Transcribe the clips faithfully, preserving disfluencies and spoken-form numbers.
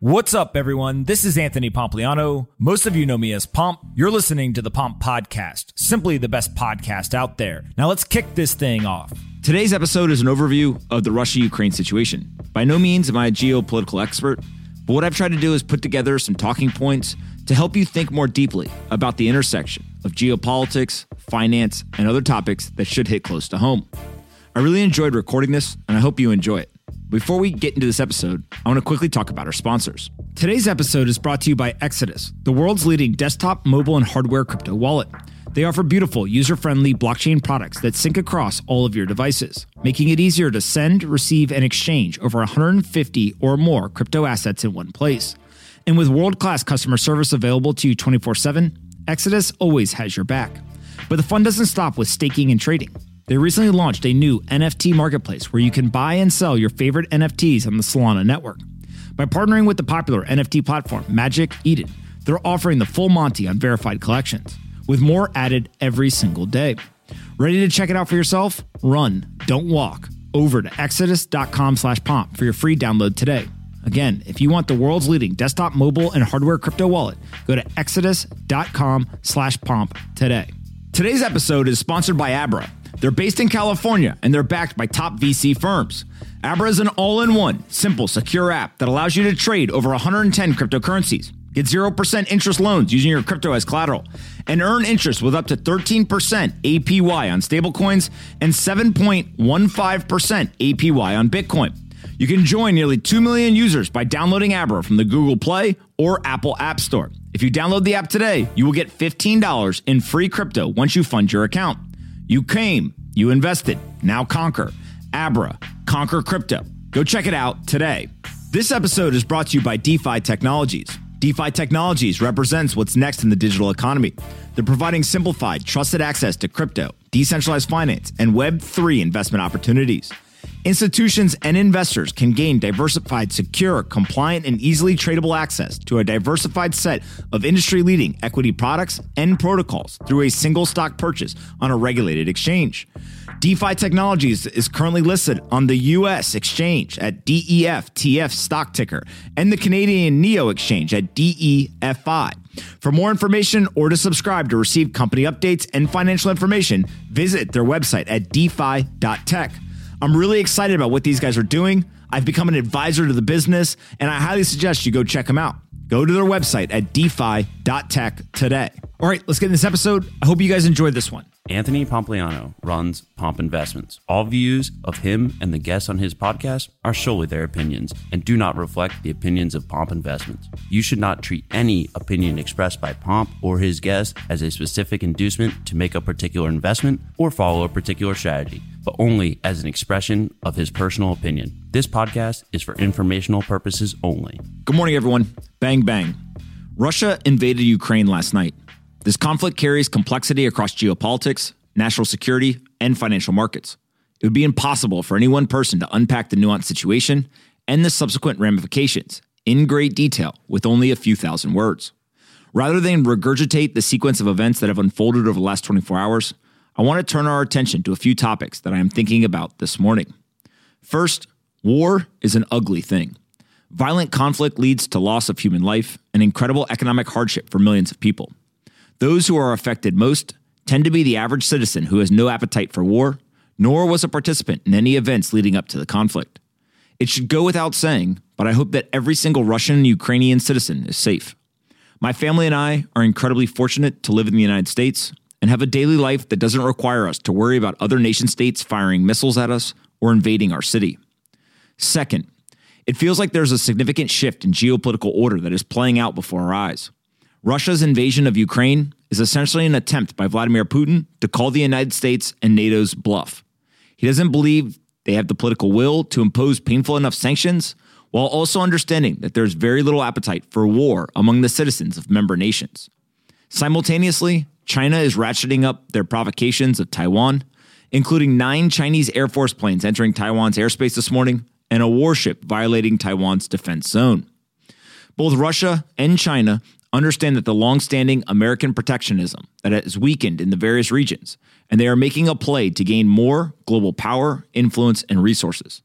What's up, everyone? This is Anthony Pompliano. Most of you know me as Pomp. You're listening to the Pomp Podcast, simply the best podcast out there. Now let's kick this thing off. Today's episode is an overview of the Russia-Ukraine situation. By no means am I a geopolitical expert, but what I've tried to do is put together some talking points to help you think more deeply about the intersection of geopolitics, finance, and other topics that should hit close to home. I really enjoyed recording this, and I hope you enjoy it. Before we get into this episode, I want to quickly talk about our sponsors. Today's episode is brought to you by Exodus, the world's leading desktop, mobile, and hardware crypto wallet. They offer beautiful, user-friendly blockchain products that sync across all of your devices, making it easier to send, receive, and exchange over one hundred fifty or more crypto assets in one place. And with world-class customer service available to you twenty-four seven, Exodus always has your back. But the fun doesn't stop with staking and trading. They recently launched a new N F T marketplace where you can buy and sell your favorite N F Ts on the Solana network. By partnering with the popular N F T platform Magic Eden, they're offering the full Monty on verified collections, with more added every single day. Ready to check it out for yourself? Run, don't walk. Over to exodus.com slash pomp for your free download today. Again, if you want the world's leading desktop, mobile, and hardware crypto wallet, go to exodus.com slash pomp today. Today's episode is sponsored by Abra. They're based in California, and they're backed by top V C firms. Abra is an all-in-one, simple, secure app that allows you to trade over one hundred ten cryptocurrencies, get zero percent interest loans using your crypto as collateral, and earn interest with up to thirteen percent A P Y on stablecoins and seven point one five percent A P Y on Bitcoin. You can join nearly two million users by downloading Abra from the Google Play or Apple App Store. If you download the app today, you will get fifteen dollars in free crypto once you fund your account. You came, you invested, now conquer. Abra, conquer crypto. Go check it out today. This episode is brought to you by DeFi Technologies. DeFi Technologies represents what's next in the digital economy. They're providing simplified, trusted access to crypto, decentralized finance, and Web three investment opportunities. Institutions and investors can gain diversified, secure, compliant, and easily tradable access to a diversified set of industry-leading equity products and protocols through a single stock purchase on a regulated exchange. DeFi Technologies is currently listed on the U S exchange at D E F T F stock ticker and the Canadian Neo exchange at D E F I. For more information or to subscribe to receive company updates and financial information, visit their website at defi dot tech. I'm really excited about what these guys are doing. I've become an advisor to the business, and I highly suggest you go check them out. Go to their website at defi dot tech today. All right, let's get in this episode. I hope you guys enjoyed this one. Anthony Pompliano runs Pomp Investments. All views of him and the guests on his podcast are solely their opinions and do not reflect the opinions of Pomp Investments. You should not treat any opinion expressed by Pomp or his guests as a specific inducement to make a particular investment or follow a particular strategy, but only as an expression of his personal opinion. This podcast is for informational purposes only. Good morning, everyone. Bang, bang. Russia invaded Ukraine last night. This conflict carries complexity across geopolitics, national security, and financial markets. It would be impossible for any one person to unpack the nuanced situation and the subsequent ramifications in great detail with only a few thousand words. Rather than regurgitate the sequence of events that have unfolded over the last twenty-four hours, I want to turn our attention to a few topics that I am thinking about this morning. First, war is an ugly thing. Violent conflict leads to loss of human life and incredible economic hardship for millions of people. Those who are affected most tend to be the average citizen who has no appetite for war, nor was a participant in any events leading up to the conflict. It should go without saying, but I hope that every single Russian and Ukrainian citizen is safe. My family and I are incredibly fortunate to live in the United States and have a daily life that doesn't require us to worry about other nation states firing missiles at us or invading our city. Second, it feels like there's a significant shift in geopolitical order that is playing out before our eyes. Russia's invasion of Ukraine is essentially an attempt by Vladimir Putin to call the United States and NATO's bluff. He doesn't believe they have the political will to impose painful enough sanctions, while also understanding that there's very little appetite for war among the citizens of member nations. Simultaneously, China is ratcheting up their provocations of Taiwan, including nine Chinese Air Force planes entering Taiwan's airspace this morning and a warship violating Taiwan's defense zone. Both Russia and China understand that the long-standing American protectionism that has weakened in the various regions, and they are making a play to gain more global power, influence, and resources.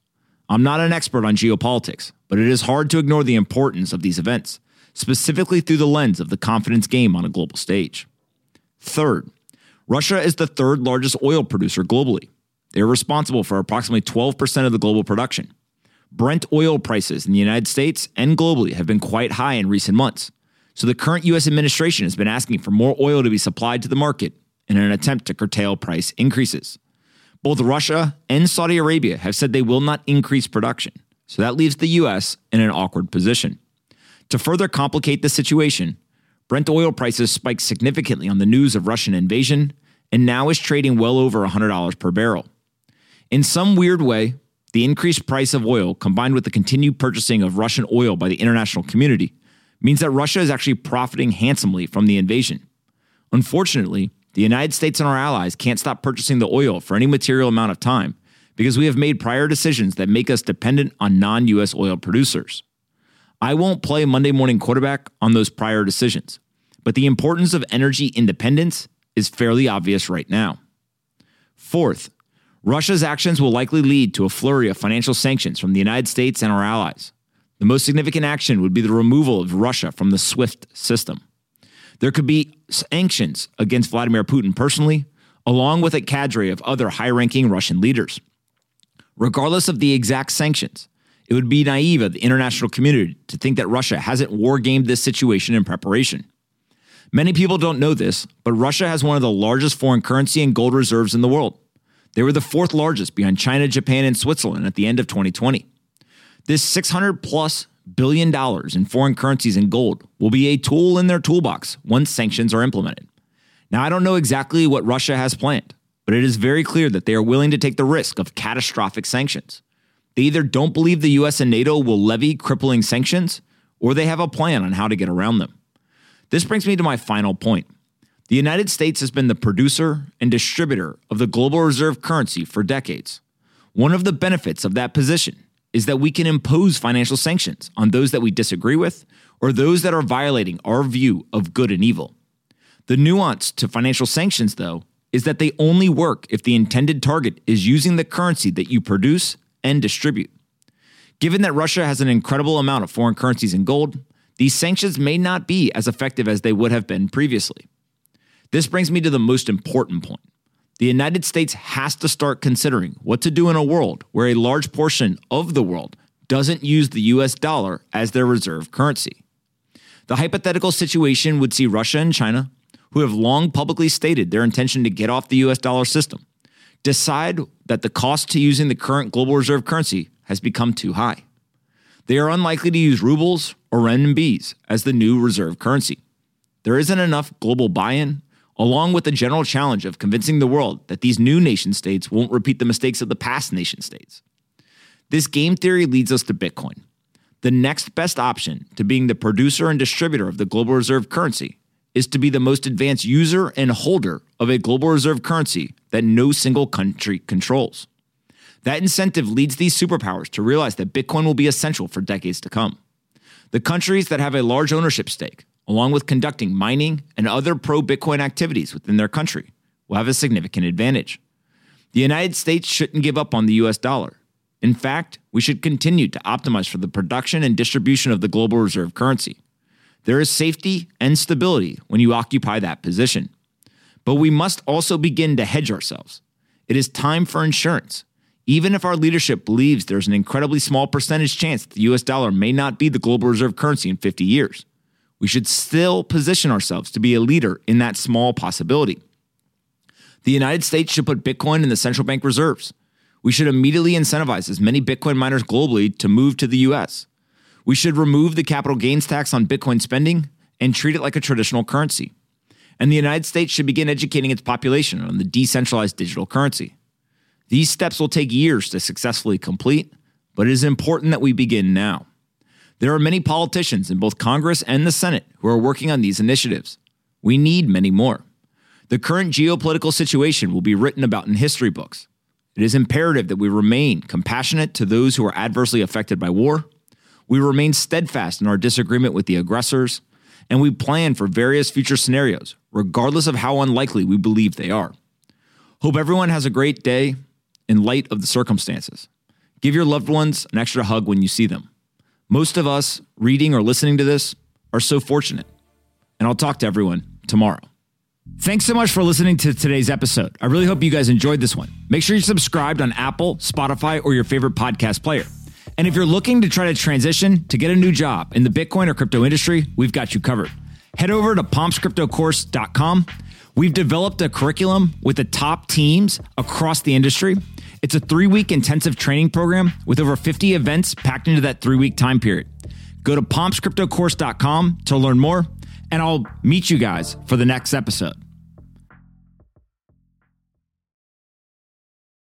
I'm not an expert on geopolitics, but it is hard to ignore the importance of these events, specifically through the lens of the confidence game on a global stage. Third, Russia is the third largest oil producer globally. They are responsible for approximately twelve percent of the global production. Brent oil prices in the United States and globally have been quite high in recent months, so the current U S administration has been asking for more oil to be supplied to the market in an attempt to curtail price increases. Both Russia and Saudi Arabia have said they will not increase production, so that leaves the U S in an awkward position. To further complicate the situation, Brent oil prices spiked significantly on the news of Russian invasion and now is trading well over one hundred dollars per barrel. In some weird way, the increased price of oil combined with the continued purchasing of Russian oil by the international community means that Russia is actually profiting handsomely from the invasion. Unfortunately, the United States and our allies can't stop purchasing the oil for any material amount of time because we have made prior decisions that make us dependent on non-U S oil producers. I won't play Monday morning quarterback on those prior decisions, but the importance of energy independence is fairly obvious right now. Fourth, Russia's actions will likely lead to a flurry of financial sanctions from the United States and our allies. The most significant action would be the removal of Russia from the SWIFT system. There could be sanctions against Vladimir Putin personally, along with a cadre of other high-ranking Russian leaders. Regardless of the exact sanctions, it would be naive of the international community to think that Russia hasn't war-gamed this situation in preparation. Many people don't know this, but Russia has one of the largest foreign currency and gold reserves in the world. They were the fourth largest behind China, Japan, and Switzerland at the end of twenty twenty. This six hundred plus billion dollars in foreign currencies and gold will be a tool in their toolbox once sanctions are implemented. Now, I don't know exactly what Russia has planned, but it is very clear that they are willing to take the risk of catastrophic sanctions. They either don't believe the U S and NATO will levy crippling sanctions, or they have a plan on how to get around them. This brings me to my final point. The United States has been the producer and distributor of the global reserve currency for decades. One of the benefits of that position is that we can impose financial sanctions on those that we disagree with or those that are violating our view of good and evil. The nuance to financial sanctions, though, is that they only work if the intended target is using the currency that you produce and distribute. Given that Russia has an incredible amount of foreign currencies and gold, these sanctions may not be as effective as they would have been previously. This brings me to the most important point. The United States has to start considering what to do in a world where a large portion of the world doesn't use the U S dollar as their reserve currency. The hypothetical situation would see Russia and China, who have long publicly stated their intention to get off the U S dollar system, decide that the cost to using the current global reserve currency has become too high. They are unlikely to use rubles or renminbis as the new reserve currency. There isn't enough global buy-in, along with the general challenge of convincing the world that these new nation-states won't repeat the mistakes of the past nation-states. This game theory leads us to Bitcoin, the next best option to being the producer and distributor of the global reserve currency is to be the most advanced user and holder of a global reserve currency that no single country controls. That incentive leads these superpowers to realize that Bitcoin will be essential for decades to come. The countries that have a large ownership stake, along with conducting mining and other pro-Bitcoin activities within their country, will have a significant advantage. The United States shouldn't give up on the U S dollar. In fact, we should continue to optimize for the production and distribution of the global reserve currency. There is safety and stability when you occupy that position. But we must also begin to hedge ourselves. It is time for insurance. Even if our leadership believes there's an incredibly small percentage chance that the U S dollar may not be the global reserve currency in fifty years, we should still position ourselves to be a leader in that small possibility. The United States should put Bitcoin in the central bank reserves. We should immediately incentivize as many Bitcoin miners globally to move to the U S. We should remove the capital gains tax on Bitcoin spending and treat it like a traditional currency. And the United States should begin educating its population on the decentralized digital currency. These steps will take years to successfully complete, but it is important that we begin now. There are many politicians in both Congress and the Senate who are working on these initiatives. We need many more. The current geopolitical situation will be written about in history books. It is imperative that we remain compassionate to those who are adversely affected by war. We remain steadfast in our disagreement with the aggressors, and we plan for various future scenarios, regardless of how unlikely we believe they are. Hope everyone has a great day in light of the circumstances. Give your loved ones an extra hug when you see them. Most of us reading or listening to this are so fortunate. And I'll talk to everyone tomorrow. Thanks so much for listening to today's episode. I really hope you guys enjoyed this one. Make sure you're subscribed on Apple, Spotify, or your favorite podcast player. And if you're looking to try to transition to get a new job in the Bitcoin or crypto industry, we've got you covered. Head over to pomps crypto course dot com. We've developed a curriculum with the top teams across the industry. It's a three-week intensive training program with over fifty events packed into that three-week time period. Go to pomps crypto course dot com to learn more, and I'll meet you guys for the next episode.